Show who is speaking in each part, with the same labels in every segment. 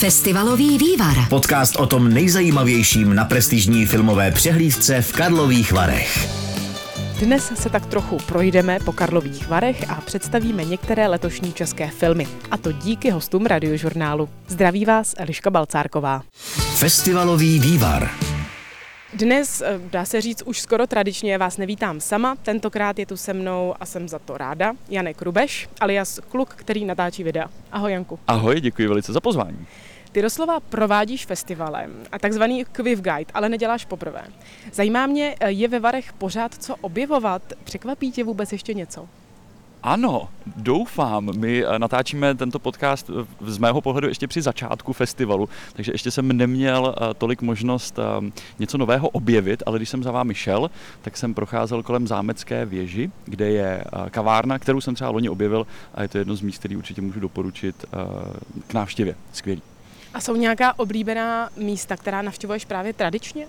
Speaker 1: Festivalový vývar.
Speaker 2: Podcast o tom nejzajímavějším na prestižní filmové přehlídce v Karlových Varech.
Speaker 3: Dnes se tak trochu projdeme po Karlových Varech a představíme některé letošní české filmy. A to díky hostům Radiožurnálu. Zdraví vás Eliška Balcárková.
Speaker 2: Festivalový vývar.
Speaker 3: Dnes, dá se říct, už skoro tradičně vás nevítám sama. Tentokrát je tu se mnou a jsem za to ráda Janek Rubeš, alias kluk, který natáčí videa. Ahoj Janku.
Speaker 4: Ahoj, děkuji velice za pozvání.
Speaker 3: Ty doslova provádíš festivalem a takzvaný Quiff Guide, ale neděláš poprvé. Zajímá mě, je ve Varech pořád co objevovat? Překvapí tě vůbec ještě něco?
Speaker 4: Ano, doufám. My natáčíme tento podcast z mého pohledu ještě při začátku festivalu, takže ještě jsem neměl tolik možnost něco nového objevit, ale když jsem za vámi šel, tak jsem procházel kolem Zámecké věži, kde je kavárna, kterou jsem třeba loni objevil a je to jedno z míst, který určitě můžu doporučit k návštěvě. Skvělý.
Speaker 3: A jsou nějaká oblíbená místa, která navštěvuješ právě tradičně?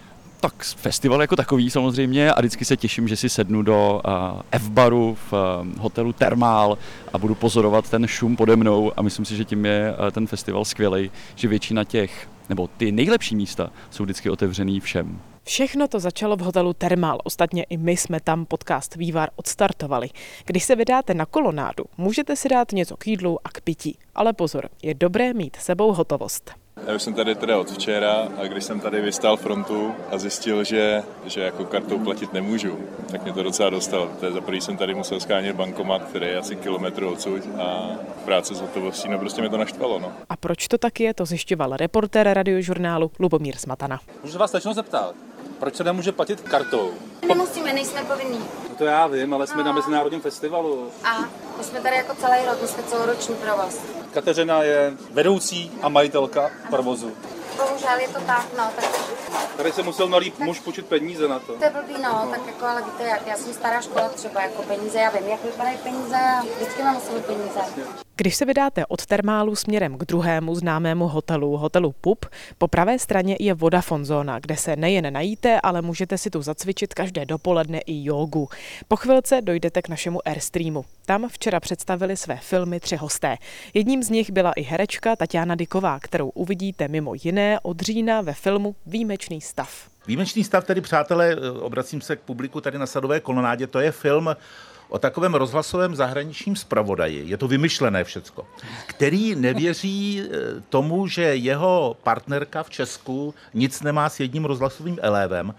Speaker 4: Tak festival jako takový samozřejmě a vždycky se těším, že si sednu do F-baru v hotelu Thermal a budu pozorovat ten šum pode mnou a myslím si, že tím je ten festival skvělej, že většina těch, nebo ty nejlepší místa jsou vždycky otevřený všem.
Speaker 3: Všechno to začalo v hotelu Thermal, ostatně i my jsme tam podcast Vývar odstartovali. Když se vydáte na kolonádu, můžete si dát něco k jídlu a k pití, ale pozor, je dobré mít sebou hotovost.
Speaker 5: Já už jsem tady teda od včera a když jsem tady vystál frontu a zjistil, že jako kartou platit nemůžu, tak mě to docela dostalo. Za první jsem tady musel shánět bankomat, který je asi kilometr odsud a práce s hotovostí, no prostě mě to naštvalo. No.
Speaker 3: A proč to tak je, to zjišťoval reportér Radiožurnálu Lubomír Smatana.
Speaker 6: Můžu se vás tačno zeptat, proč se nemůže platit kartou?
Speaker 7: Nemusíme, nejsme povinní.
Speaker 6: No to já vím, ale jsme na mezinárodním festivalu.
Speaker 7: A my jsme tady jako celý rok, my jsme celoroční provoz.
Speaker 6: Kateřina je vedoucí a majitelka provozu.
Speaker 7: Bohužel je to tak, no, tak...
Speaker 6: Tady se musel malý muž počít peníze na to.
Speaker 7: To je blbý, no, tak jako, ale víte jak, já jsem stará škola třeba, jako peníze, já vím, jak vypadají peníze a vždycky mám museli peníze.
Speaker 3: Když se vydáte od Thermálu směrem k druhému známému hotelu Pup, po pravé straně je Vodafone zóna, kde se nejen najíte, ale můžete si tu zacvičit každé dopoledne i jógu. Po chvilce dojdete k našemu Airstreamu. Tam včera představili své filmy 3 hosté. Jedním z nich byla i herečka Taťána Dyková, kterou uvidíte mimo jiné od října ve filmu Výjimečný stav.
Speaker 8: Výjimečný stav, tedy přátelé, obracím se k publiku tady na Sadové kolonádě, to je film o takovém rozhlasovém zahraničním zpravodaji, je to vymyšlené všecko, který nevěří tomu, že jeho partnerka v Česku nic nemá s jedním rozhlasovým elévem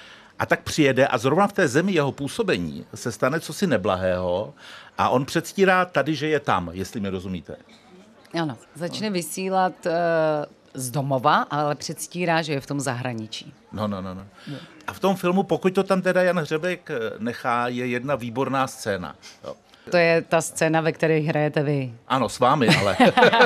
Speaker 8: a tak přijede a zrovna v té zemi jeho působení se stane cosi neblahého a on předstírá tady, že je tam, jestli mi rozumíte.
Speaker 9: Ano, začne vysílat z domova, ale předstírá, že je v tom zahraničí.
Speaker 8: No. A v tom filmu, pokud to tam teda Jan Hřebek nechá, je jedna výborná scéna. Jo.
Speaker 9: To je ta scéna, ve které hrajete vy.
Speaker 8: Ano, s vámi, ale...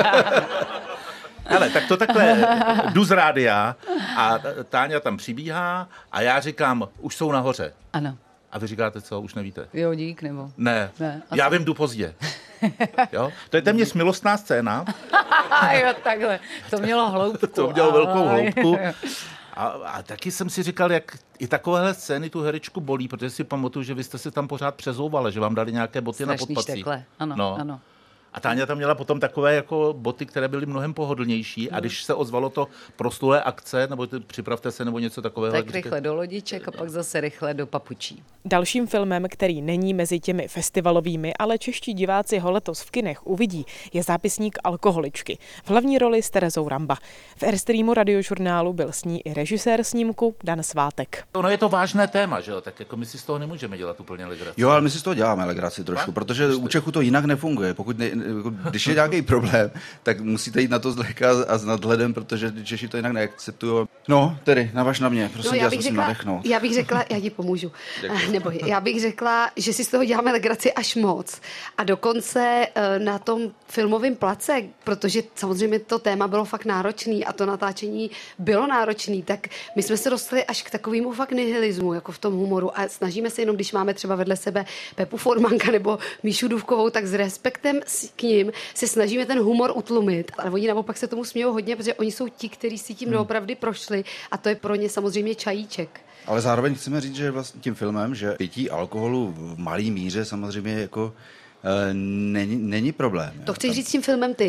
Speaker 8: Hele, tak to takhle jdu z rádia a Táňa tam přibíhá a já říkám, už jsou nahoře.
Speaker 9: Ano.
Speaker 8: A vy říkáte, co, už nevíte?
Speaker 9: Jo, dík, nebo?
Speaker 8: Ne. Já vím, jdu pozdě. Jo? To je téměř milostná scéna.
Speaker 9: Jo, takhle. To mělo hloubku.
Speaker 8: To mělo velkou hloubku. A taky jsem si říkal, jak i takovéhle scény tu herečku bolí, protože si pamatuju, že vy jste se tam pořád přezouvali, že vám dali nějaké boty na podpatří.
Speaker 9: Ano.
Speaker 8: A Táňa tam měla potom takové jako boty, které byly mnohem pohodlnější a když se ozvalo to proslulé akce, nebo připravte se, nebo něco takového.
Speaker 9: Tak rychle do lodiček a pak zase rychle do papučí.
Speaker 3: Dalším filmem, který není mezi těmi festivalovými, ale čeští diváci ho letos v kinech uvidí, je Zápisník alkoholičky. V hlavní roli s Terezou Ramba. V Airstreamu Radiožurnálu byl s ní i režisér snímku Dan Svátek.
Speaker 8: No je to vážné téma, že jo, tak jako my si z toho nemůžeme dělat úplně legraci.
Speaker 10: Jo, ale my si z toho děláme legraci trošku, protože u Čechů to jinak nefunguje. Když je nějaký problém, tak musíte jít na to zlehka a s nadhledem, protože Češi to jinak neakceptují. No, tedy, navaž na mě, prosím, já zkusím nadechnout.
Speaker 7: Já bych řekla, já ti pomůžu. Nebo já bych řekla, že si z toho děláme legraci až moc. A dokonce na tom filmovém place, protože samozřejmě to téma bylo fakt náročný a to natáčení bylo náročný, tak my jsme se dostali až k takovému fakt nihilismu, jako v tom humoru a snažíme se jenom, když máme třeba vedle sebe Pepu Formánka nebo Míšu Důvkovou, tak s respektem k nim se snažíme ten humor utlumit. Ale oni naopak se tomu smějou hodně, protože oni jsou ti, kteří si tím doopravdy prošli a to je pro ně samozřejmě čajíček.
Speaker 10: Ale zároveň chceme říct, že vlastně tím filmem, že pití alkoholu v malý míře samozřejmě jako není problém.
Speaker 7: To chceš říct tím filmem ty?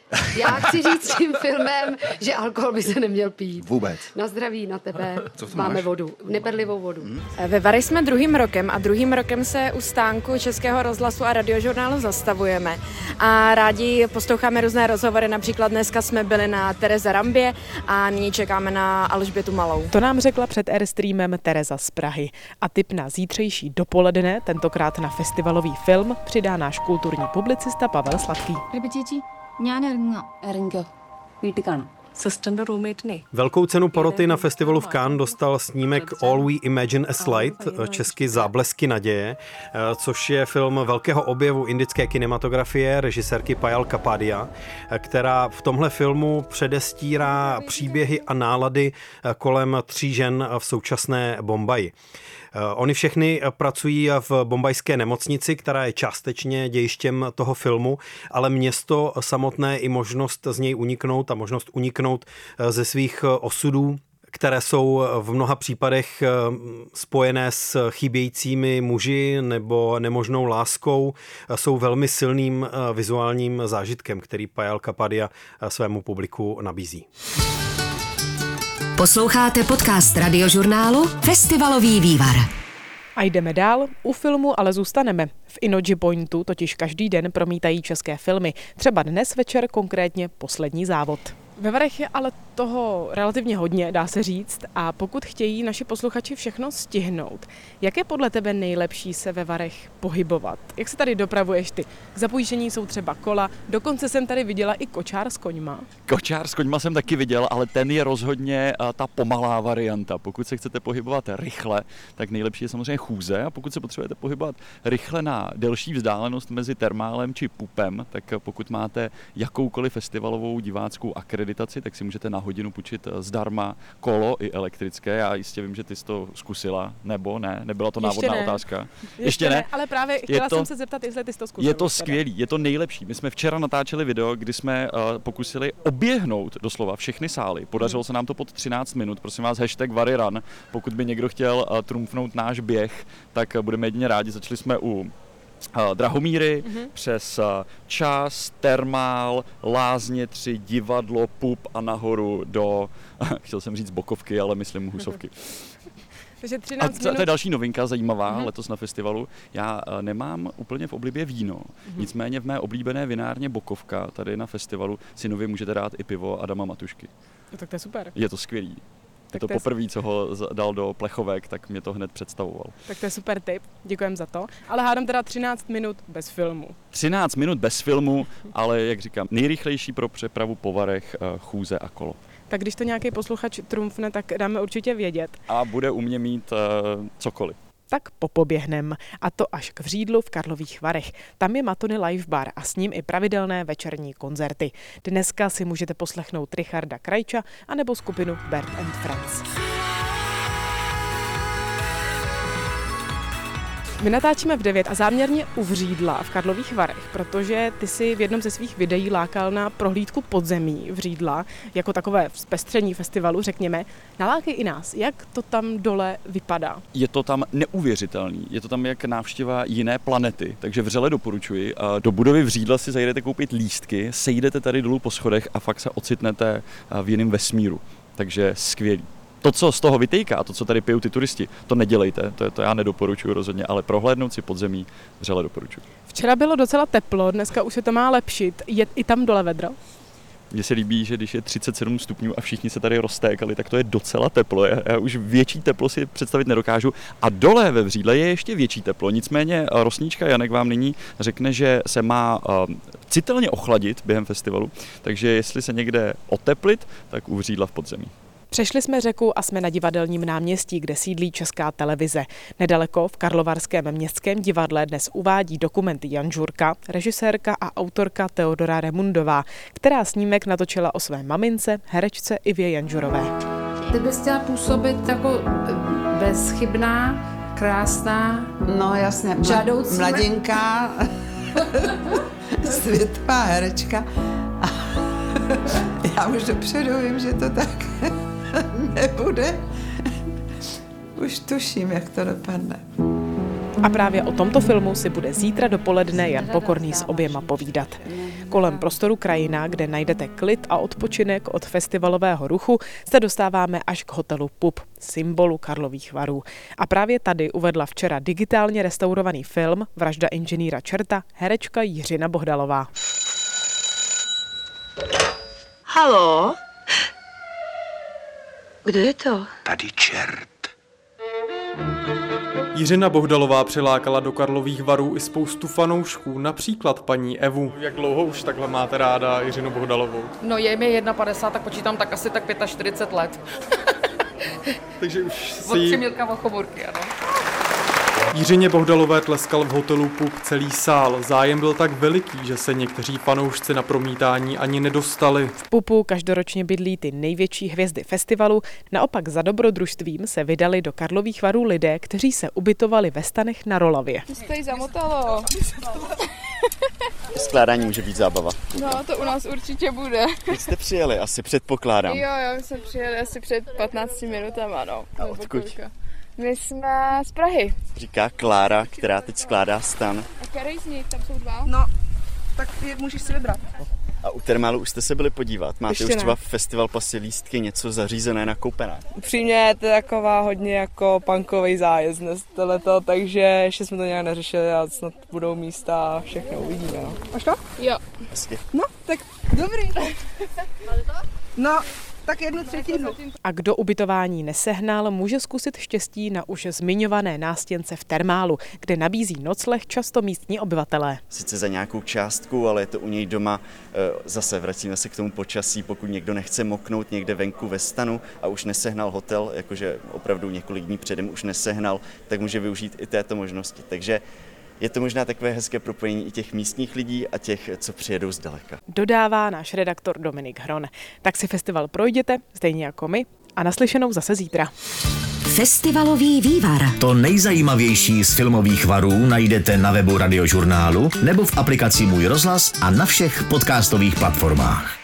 Speaker 7: Já chci říct tím filmem, že alkohol by se neměl pít.
Speaker 10: Vůbec.
Speaker 7: Na zdraví, na tebe. Máme vodu, neperlivou vodu.
Speaker 1: Ve Varech jsme druhým rokem a druhým rokem se u stánku Českého rozhlasu a radiožurnálu zastavujeme. A rádi posloucháme různé rozhovory, například dneska jsme byli na Tereze Rambě a nyní čekáme na Alžbětu Malou.
Speaker 3: To nám řekla před Airstreamem Tereza z Prahy. A tip na zítřejší dopoledne, tentokrát na festivalový film, přidá náš kulturní publicista Pavel Sladký.
Speaker 11: Velkou cenu poroty na festivalu v Cannes dostal snímek All We Imagine As Light, česky Záblesky naděje, což je film velkého objevu indické kinematografie režisérky Payal Kapadia, která v tomhle filmu předestírá příběhy a nálady kolem 3 žen v současné Bombaji. Oni všechny pracují v bombajské nemocnici, která je částečně dějištěm toho filmu, ale město samotné i možnost z něj uniknout a možnost uniknout ze svých osudů, které jsou v mnoha případech spojené s chybějícími muži nebo nemožnou láskou, jsou velmi silným vizuálním zážitkem, který Payal Kapadia svému publiku nabízí.
Speaker 12: Posloucháte podcast radiožurnálu Festivalový vývar.
Speaker 3: A jdeme dál. U filmu ale zůstaneme. V Inoji Pointu totiž každý den promítají české filmy. Třeba dnes večer konkrétně Poslední závod. Ve Varech je ale toho relativně hodně, dá se říct, a pokud chtějí naši posluchači všechno stihnout, jak je podle tebe nejlepší se ve Varech pohybovat? Jak se tady dopravuješ ty? K zapůjčení jsou třeba kola, dokonce jsem tady viděla i kočár s koňma.
Speaker 4: Kočár s koňma jsem taky viděl, ale ten je rozhodně ta pomalá varianta. Pokud se chcete pohybovat rychle, tak nejlepší je samozřejmě chůze, a pokud se potřebujete pohybovat rychle na delší vzdálenost mezi Termálem či Pupem, tak pokud máte jakoukoliv festivalovou diváckou akreditaci, tak si můžete na hodinu půjčit zdarma kolo i elektrické. Já jistě vím, že ty jsi to zkusila, nebo ne? Nebyla to návodná otázka?
Speaker 3: Ještě ne, ale právě chtěla jsem se zeptat, jestli ty jsi to zkusila.
Speaker 4: Je to skvělý, je to nejlepší. My jsme včera natáčeli video, kdy jsme pokusili oběhnout doslova všechny sály. Podařilo se nám to pod 13 minut. Prosím vás, #VaryRun. Pokud by někdo chtěl trumfnout náš běh, tak budeme jedině rádi. Začali jsme u Drahomíry, přes Čas, Termál, Lázně 3, divadlo, Pup a nahoru do, chtěl jsem říct Bokovky, ale myslím Husovky.
Speaker 3: Takže 13 minut.
Speaker 4: To je další novinka zajímavá letos na festivalu. Já nemám úplně v oblibě víno, nicméně v mé oblíbené vinárně Bokovka tady na festivalu si nově můžete dát i pivo Adama Matušky.
Speaker 3: No, tak to je super.
Speaker 4: Je to skvělý. Je to poprvé, co ho dal do plechovek, tak mě to hned představoval.
Speaker 3: Tak to je super tip, děkujem za to. Ale hádám teda 13 minut bez filmu.
Speaker 4: 13 minut bez filmu, ale jak říkám, nejrychlejší pro přepravu po Varech chůze a kolo.
Speaker 3: Tak když to nějaký posluchač trumfne, tak dáme určitě vědět.
Speaker 4: A bude u mě mít cokoliv.
Speaker 3: Tak popoběhnem. A to až k Vřídlu v Karlových Varech. Tam je Matony Live Bar a s ním i pravidelné večerní koncerty. Dneska si můžete poslechnout Richarda Krajča anebo skupinu Bert and Friends. My natáčíme v 9 a záměrně u Vřídla v Karlových Varech, protože ty si v jednom ze svých videí lákal na prohlídku podzemí Vřídla, jako takové zpestření festivalu, řekněme. Nalákej i nás, jak to tam dole vypadá.
Speaker 4: Je to tam neuvěřitelný, je to tam jak návštěva jiné planety, takže vřele doporučuji. Do budovy Vřídla si zajdete koupit lístky, sejdete tady dolů po schodech a fakt se ocitnete v jiném vesmíru, takže skvělý. To, co z toho vytejká, to, co tady pijou ty turisti, to nedělejte, to já nedoporučuji rozhodně, ale prohlédnout si podzemí vřele doporučuji.
Speaker 3: Včera bylo docela teplo, dneska už se to má lepšit. Je i tam dole vedro?
Speaker 4: Mně se líbí, že když je 37 stupňů a všichni se tady roztékali, tak to je docela teplo. Já už větší teplo si představit nedokážu. A dole ve Vřídle je ještě větší teplo. Nicméně rosnička Janek vám nyní řekne, že se má citelně ochladit během festivalu, takže jestli se někde oteplit, tak u Vřídla v podzemí.
Speaker 3: Přešli jsme řeku a jsme na Divadelním náměstí, kde sídlí Česká televize. Nedaleko v Karlovarském městském divadle dnes uvádí dokument Jan Žurka, režisérka a autorka Teodora Remundová, která snímek natočila o své mamince, herečce Ivě Janžurové.
Speaker 13: Ty bys chtěla působit jako bezchybná, krásná,
Speaker 14: no jasně,
Speaker 13: žádoucí,
Speaker 14: mladinká, světová herečka. Já už dopředu vím, že to tak nebude. Už tuším, jak to dopadne.
Speaker 3: A právě o tomto filmu si bude zítra dopoledne Jan Pokorný s oběma povídat. Kolem prostoru Krajina, kde najdete klid a odpočinek od festivalového ruchu, se dostáváme až k hotelu Pup, symbolu Karlových Varů. A právě tady uvedla včera digitálně restaurovaný film Vražda inženýra Čerta herečka Jiřina Bohdalová.
Speaker 15: Haló? Kdo je to?
Speaker 16: Tady čert.
Speaker 17: Jiřina Bohdalová přilákala do Karlových Varů i spoustu fanoušků, například paní Evu. Jak dlouho už takhle máte ráda Jiřinu Bohdalovou?
Speaker 18: No je mi 51, tak počítám tak asi tak 45 let.
Speaker 17: Takže už si...
Speaker 18: Od Křemílka Vochoburky, ano.
Speaker 17: Jiřině Bohdalové tleskal v hotelu Pup celý sál. Zájem byl tak veliký, že se někteří fanoušci na promítání ani nedostali.
Speaker 3: V Pupu každoročně bydlí ty největší hvězdy festivalu, naopak za dobrodružstvím se vydali do Karlových Varů lidé, kteří se ubytovali ve stanech na Rolavě.
Speaker 19: To se tady zamotalo.
Speaker 20: Skládání může být zábava.
Speaker 19: No, to u nás určitě bude.
Speaker 20: Když jste přijeli, asi předpokládám.
Speaker 19: Jo, my jsme přijeli asi před 15 minutama, no.
Speaker 20: A odkud?
Speaker 19: My jsme z Prahy.
Speaker 20: Říká Klára, která teď skládá stan.
Speaker 19: A který z nich? Tam jsou dva?
Speaker 21: No, tak můžeš si vybrat.
Speaker 20: A u termálu už jste se byli podívat? Máte
Speaker 21: Ještě
Speaker 20: už
Speaker 21: ne.
Speaker 20: třeba festival pasy lístky, něco zařízené, nakoupené?
Speaker 21: Upřímně, to je taková hodně jako punkový zájezd dnes tohleto, takže ještě jsme to nějak neřešili a snad budou místa a všechno uvidíme. No. Až to?
Speaker 19: Jo.
Speaker 20: Hezky.
Speaker 21: No, tak dobrý. No, tak 1/3.
Speaker 3: A kdo ubytování nesehnal, může zkusit štěstí na už zmiňované nástěnce v termálu, kde nabízí nocleh často místní obyvatelé.
Speaker 20: Sice za nějakou částku, ale je to u něj doma. Zase vracíme se k tomu počasí, pokud někdo nechce moknout někde venku ve stanu a už nesehnal hotel, jakože opravdu několik dní předem už nesehnal, tak může využít i této možnosti. Takže je to možná takové hezké propojení i těch místních lidí a těch, co přijedou zdaleka.
Speaker 3: Dodává náš redaktor Dominik Hron. Tak si festival projděte, stejně jako my, a naslyšenou zase zítra.
Speaker 12: Festivalový vývar.
Speaker 2: To nejzajímavější z filmových varů najdete na webu Radiožurnálu nebo v aplikaci Můj rozhlas a na všech podcastových platformách.